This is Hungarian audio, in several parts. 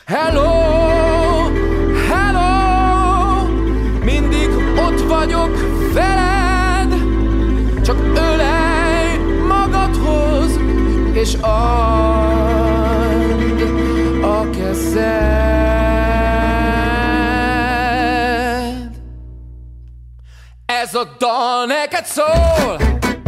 Hello, hello, mindig ott vagyok veled, csak ölelj magadhoz, és add a kezed. Ez a dal neked szól.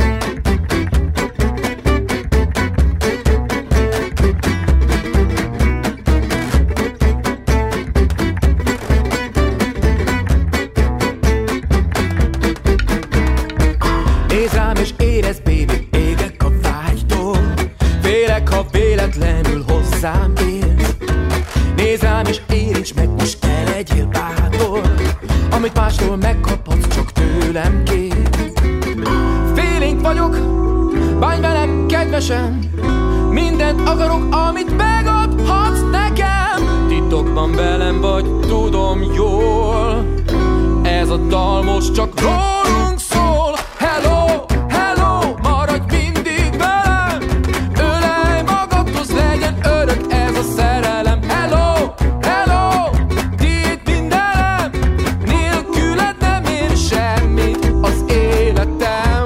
Nézd rám és érezd, baby, égek a vágytól. Félek, ha véletlenül hozzám érsz. Nézd rám és érints meg, most te legyél bátor. Amit mástól megkaphatsz, csak tőlem kér. Félénk vagyok, bánj velem kedvesen. Mindent akarok, amit megadhatsz nekem. Titokban velem vagy, tudom jól. Ez a dal most csak rólunk szól. Hello, hello, maradj mindig velem. Ölelj magadhoz, legyen örök ez a szerelem. Hello, hello, tiéd mindenem. Nélküled nem ér semmit az életem.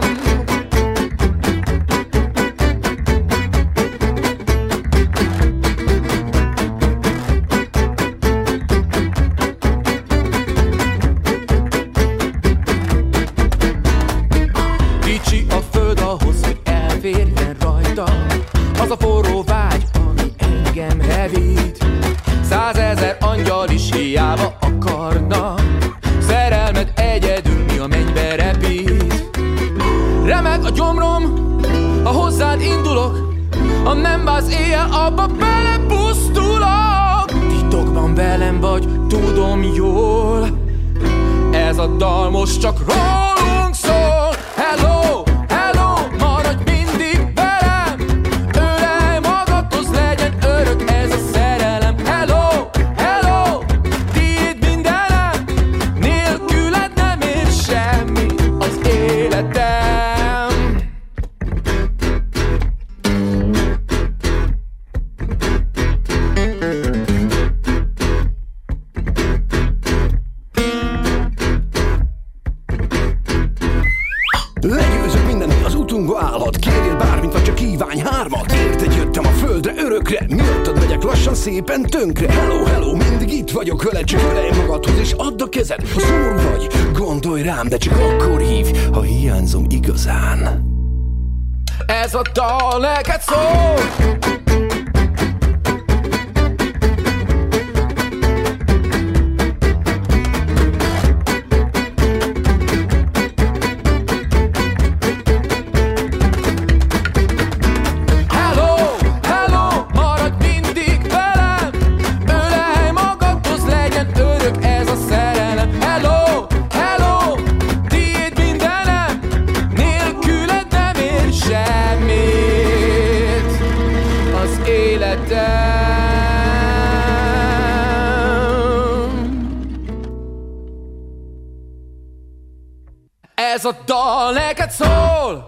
Kicsi a föld ahhoz, hogy elférjen rajta az a forró vágy, ami engem hevít. 100 000 angyal is hiába akarna szerelmet egyedül, mi a mennybe repít. Remeg a gyomrom, ha hozzád indulok, ha nem válsz éjjel, abba belepusztulok. Titokban velem vagy, tudom jól. Ez a dal most csak rólunk szól. Hello, hello, maradj mindig velem. Ölelj magadhoz, legyen örök ez a szerelem. Hello, hello, tiéd mindenem. Nélküled nem ér semmi az életem. Legyőzök mindent, mi az utunkba állhat. Kérjél bármit, vagy csak kívánj hármat. Érted jöttem a földre örökre, miattad megyek lassan szépen tönkre. Hello, hello, mindig itt vagyok veled, csak ölelj magadhoz és add a kezed. Ha szomorú vagy, gondolj rám, de csak akkor hívj, ha hiányzom igazán. Ez a dal neked szól. Hello, hello, maradj mindig velem. Ölelj magadhoz, legyen örök ez a szerelem. Hello, hello, tiéd mindenem. Nélküled nem ér semmit az életem. Ez a dal neked szól.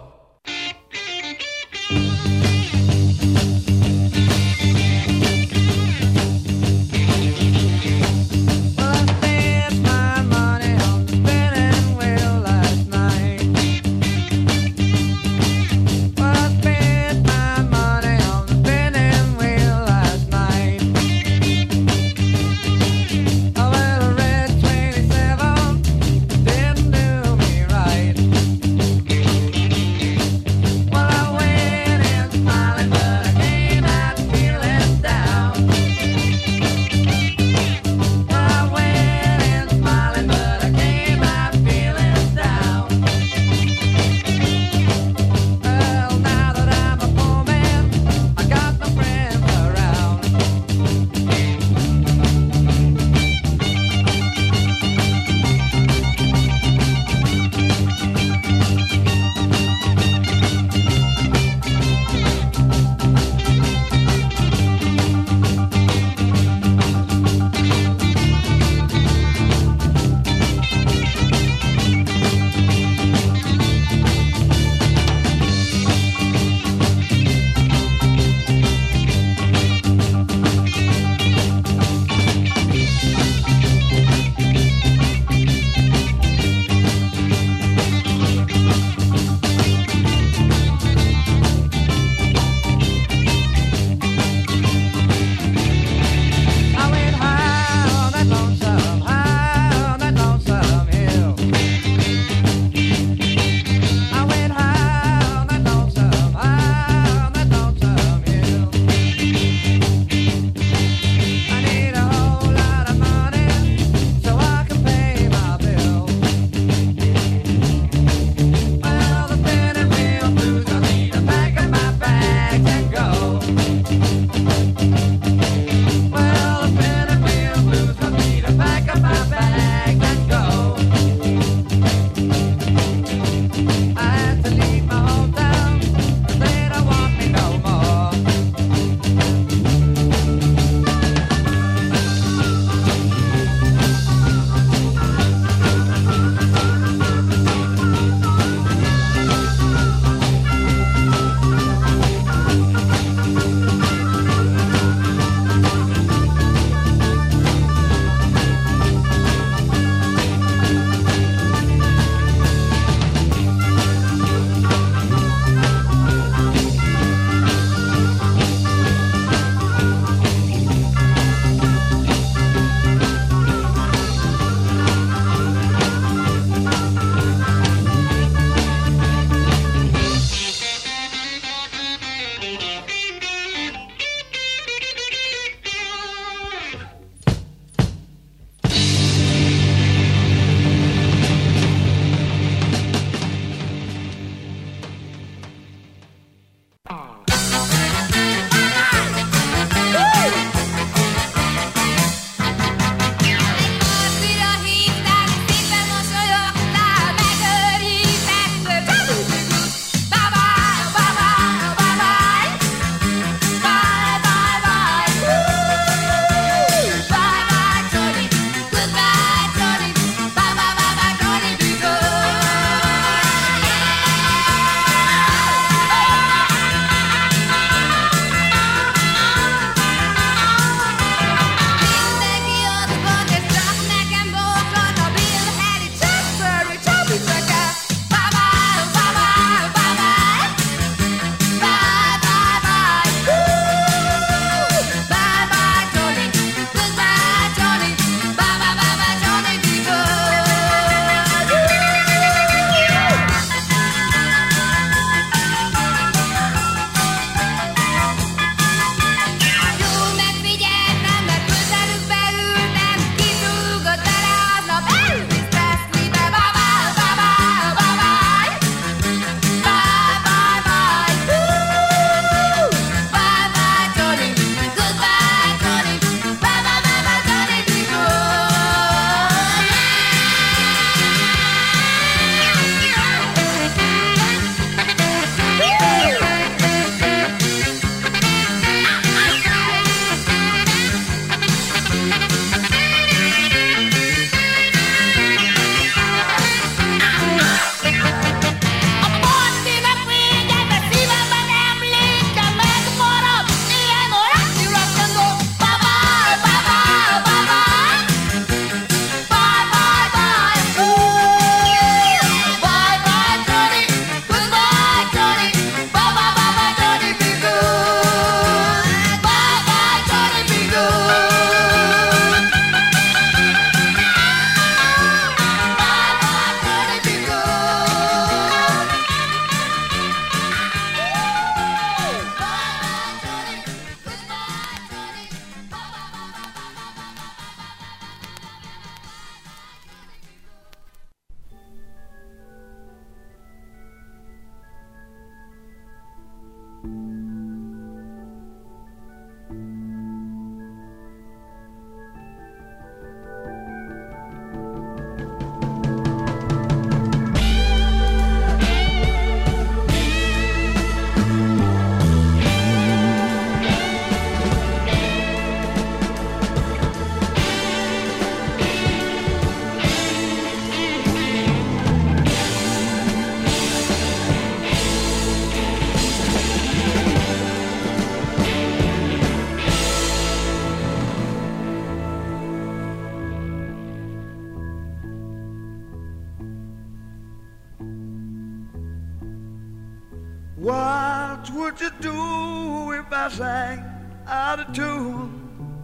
What would you do if I sang out of tune?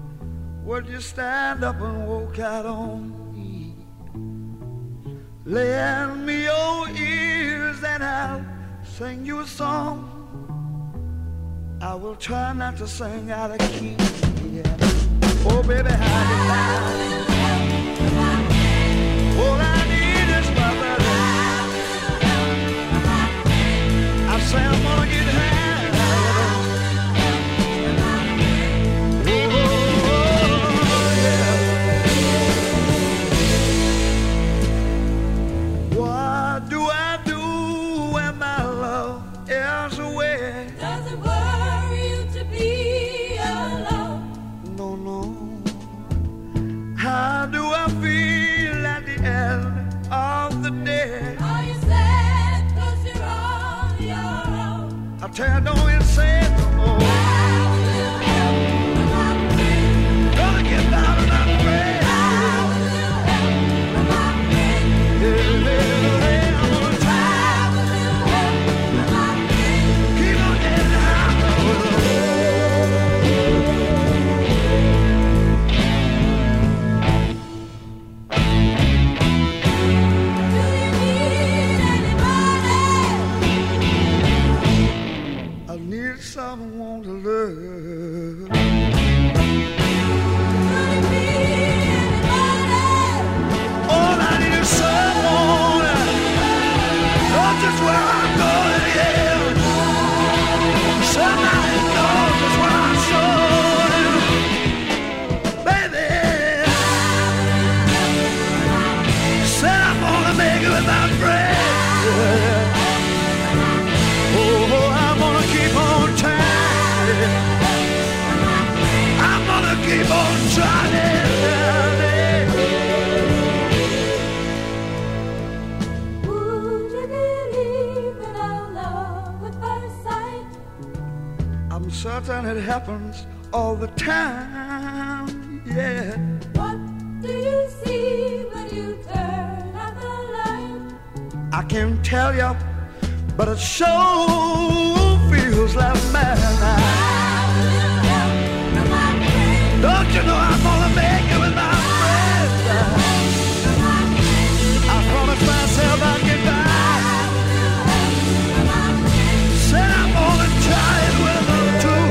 Would you stand up and walk out on me? Lend me your ears and I'll sing you a song. I will try not to sing out of key. Yeah. Oh, baby, how do you all I need is my brother. I say I'm gonna get high. Oh, yeah. What do I do when my love is away? Doesn't worry you to be alone. No, no. How do I feel at the end of the day? Are you sad 'cause you're on your own? I tell you, don't even say it no more. Gonna get down and I'm afraid. I'm gonna try. Keep on getting high. I need some someone to love. All I need is someone knows just where I'm going, yeah. Somebody knows just where I'm going, baby. Said I'm gonna make it with my friends. Oh, I'm gonna keep on trying. I'm gonna keep on trying. Would you believe in our love at first sight? I'm certain it happens all the time, yeah. What do you see when you turn out the light? I can't tell you, but it sure feels like madness. Don't you know I'm gonna make it with my friends? I promised myself I'd get back. Said I'm gonna try it with them too.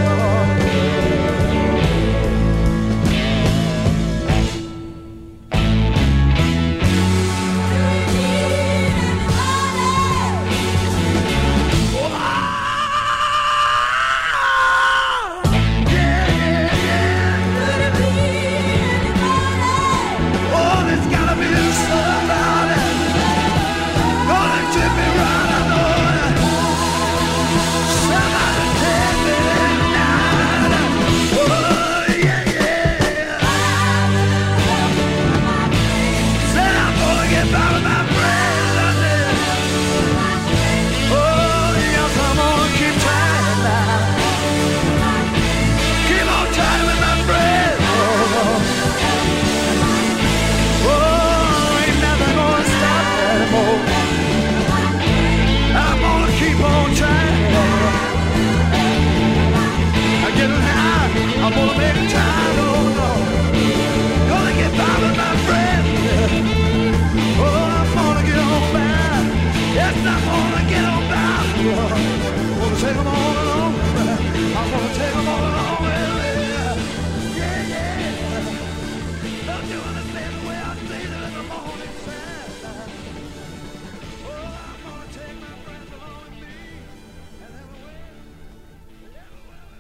I'm gonna make it time, oh no. Gonna get by with my friends. Oh, I'm gonna get on back. Yes, I'm gonna get on back. Gonna take them all along. I'm gonna take them all along with me. Yeah, yeah. Don't you understand the way I feel in the morning sun? Oh, I'm gonna take my friends along with me. And everywhere we go.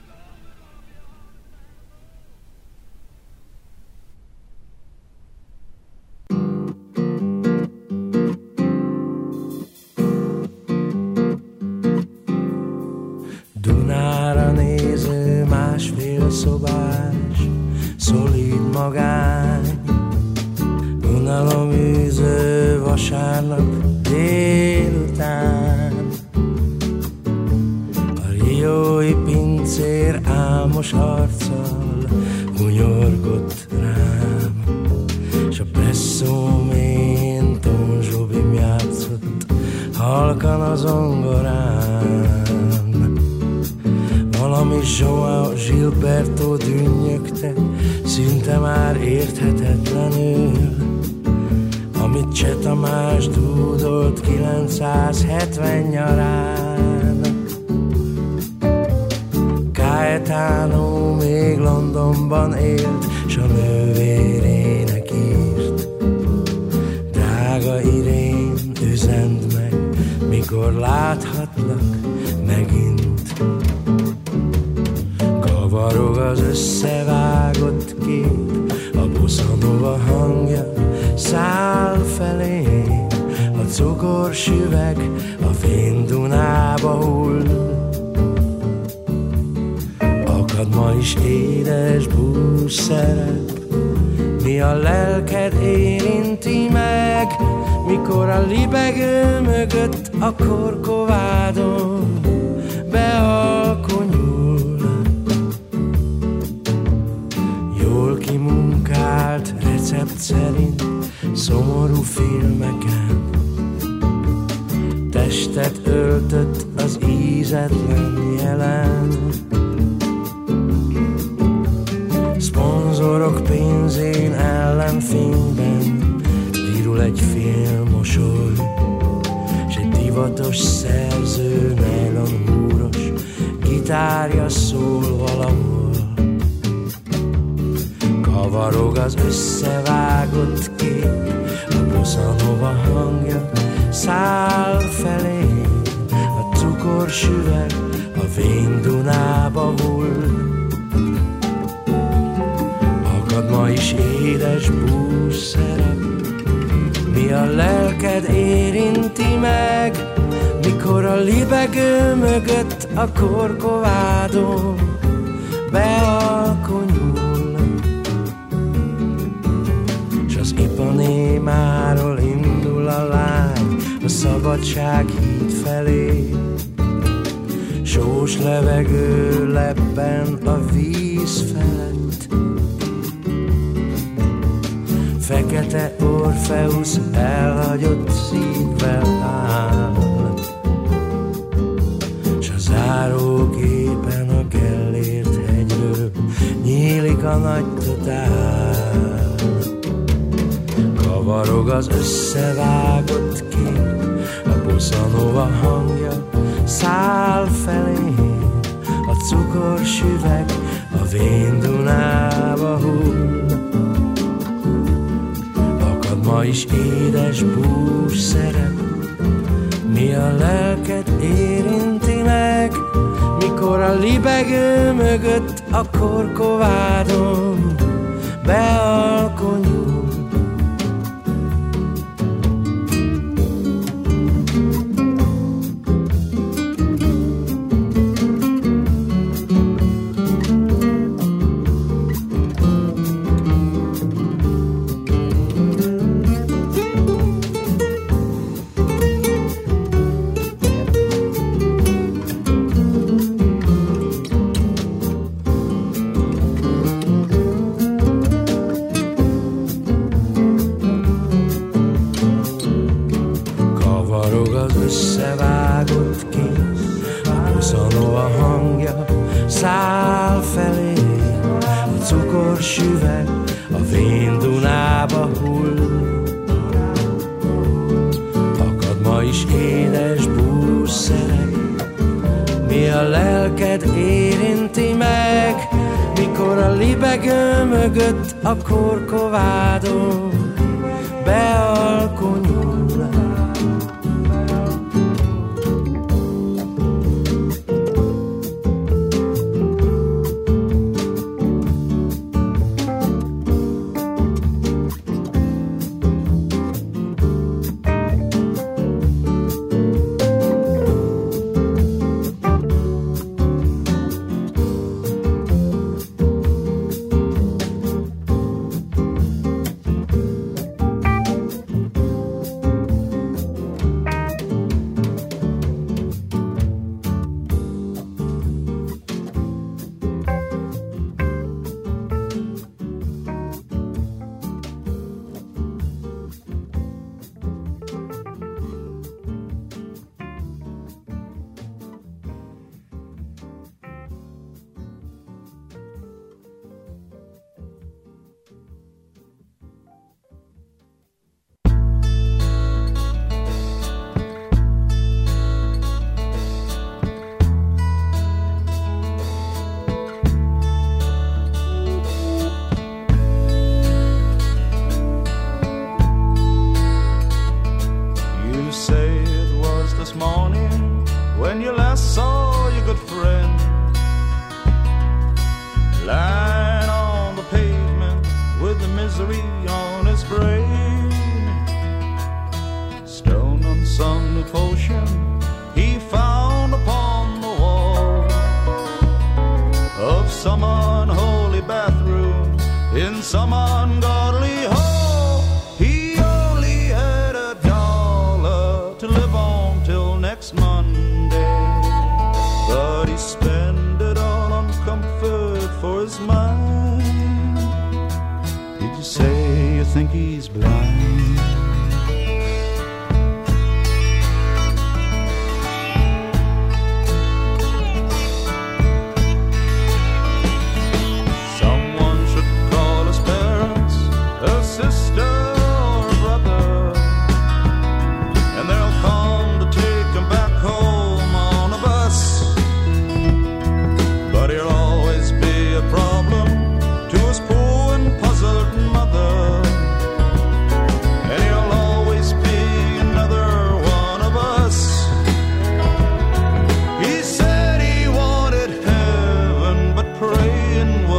Dunára néző másfél szobás, szolid magány, unaloműző vasárnap délután. A riói pincér álmos arccal hunyorgott rám, s a presszómén Tom Jobim játszott halkan a zongorán. Valami João Gilberto dünnyögte, szinte már érthetetlenül, amit Cseh Tamás dúdolt 970 nyarán. Caetano még Londonban élt, s a nővérének írt: drága Irén, üzend meg, mikor láthatlak megint. Kavarog az összevágott kép, a bossa nova hangja száll felém, a cukorsüveg a fén Dunába hull. Akad ma is édes búszerep, mi a lelked érinti meg, mikor a libegő mögött a korkovádon bealkonyul. Jól kimunkált recept szerint szomorú filmeken testet öltött az ízetlen jelen. Szponzorok pénzén ellenfényben virul egy fél mosoly, s egy divatos szerző nejlon húros gitárja szól valahol. Kavarog az összevágott kép, a bossa nova hangja száll felé. A cukorsüveg a vén Dunába hull. Akad ma is édes búszerep, mi a lelked érinti meg, mikor a libegő mögött a Corcovado bealkonyul. S az Ipanémáról indul a lány a szabadság híd felé. Sós levegő lebben a víz felett. Fekete Orfeusz elhagyott szívvel áll, s a záróképen a Gellért hegyről nyílik a nagy totál. Kavarog az összevágott kép, a bossa nova hangja száll felé. A cukorsüveg a vén Dunába hull. Akad ma is édes búszerep, mi a lelked érinti meg, mikor a libegő mögött a Corcovádon bealkonyul. Összevágott kép, a bossa nova hangja száll felé. A cukorsüveg a vén Dunába hull. Akad ma is édes búszerek, mi a lelked érinti meg, mikor a libegő mögött a Corcovado bealkonyul.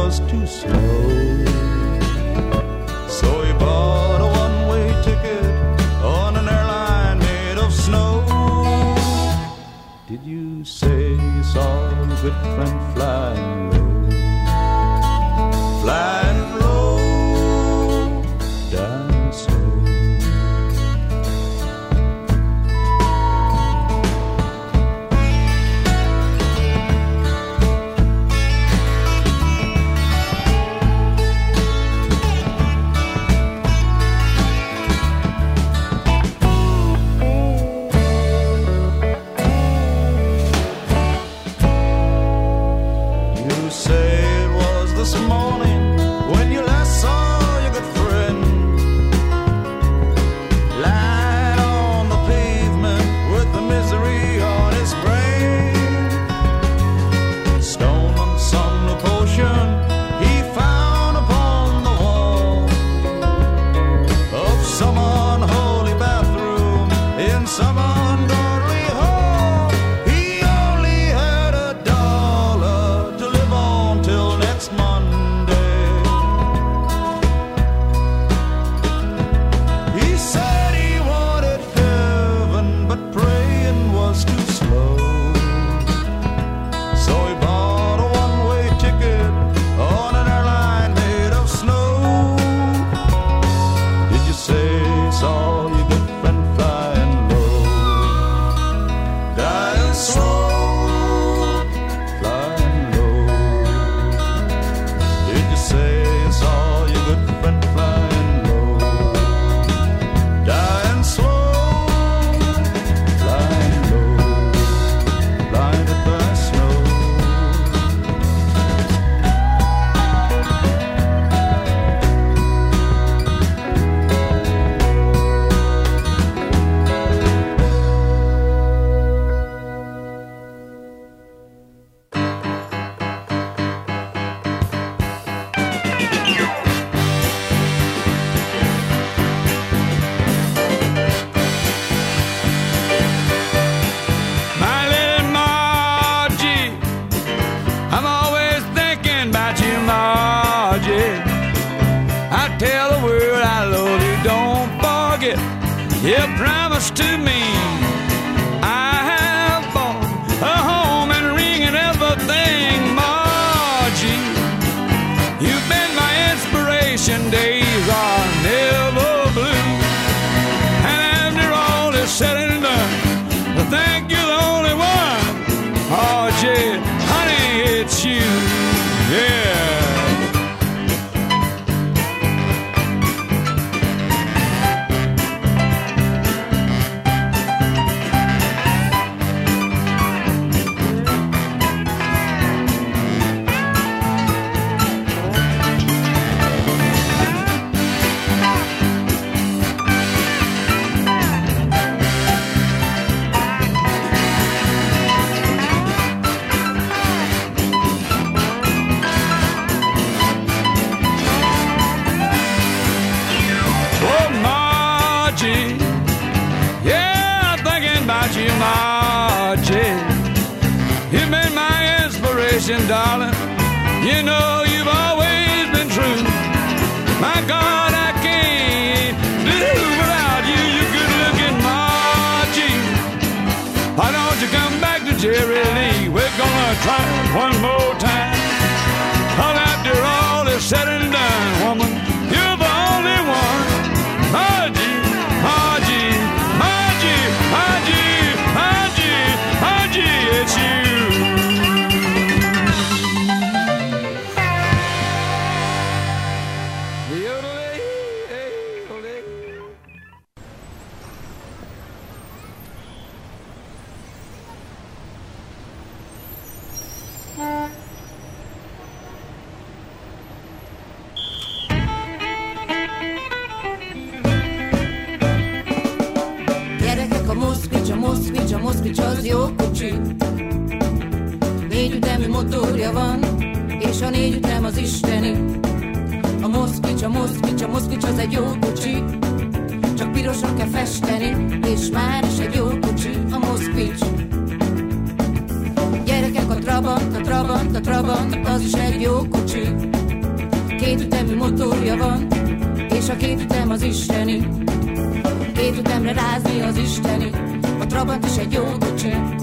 was too slow. So he bought a one-way ticket on an airline made of snow. Did you say you saw your good friend flying low? Flying low, down slow. This morning when you last saw your good friend lying on the pavement with the misery on his brain, stone and some new potion he found upon the wall of some unholy bathroom in some ungodly hall. He only had $1 to live on till next month. You promised to me I have bought a home and ring and everything, Margie. You've been my inspiration, days are never blue. And after all is said and done, I think you're the only one, Margie, honey, it's you, yeah. Darling, you know you've always been true. My God, I can't live without you, you good-looking Margie. Why don't you come back to Jerry Lee? We're gonna try it one more time. Well, after all is said and done, woman, you're the only one. Margie, Margie, Margie, Margie, Margie, Margie, it's you. A Moszkvics az jó kocsi. 4 ütemű motorja van, és a 4 ütem az isteni. A Moszkvics az egy jó kocsi. Csak pirosan kell festeni, és már is egy jó kocsi a Moszkvics. Gyerekek, a Trabant, az is egy jó kocsi. Két ütemű motorja van, és a két ütem az isteni. Két ütemre rázni az isteni, a Trabant is egy jó kocsi.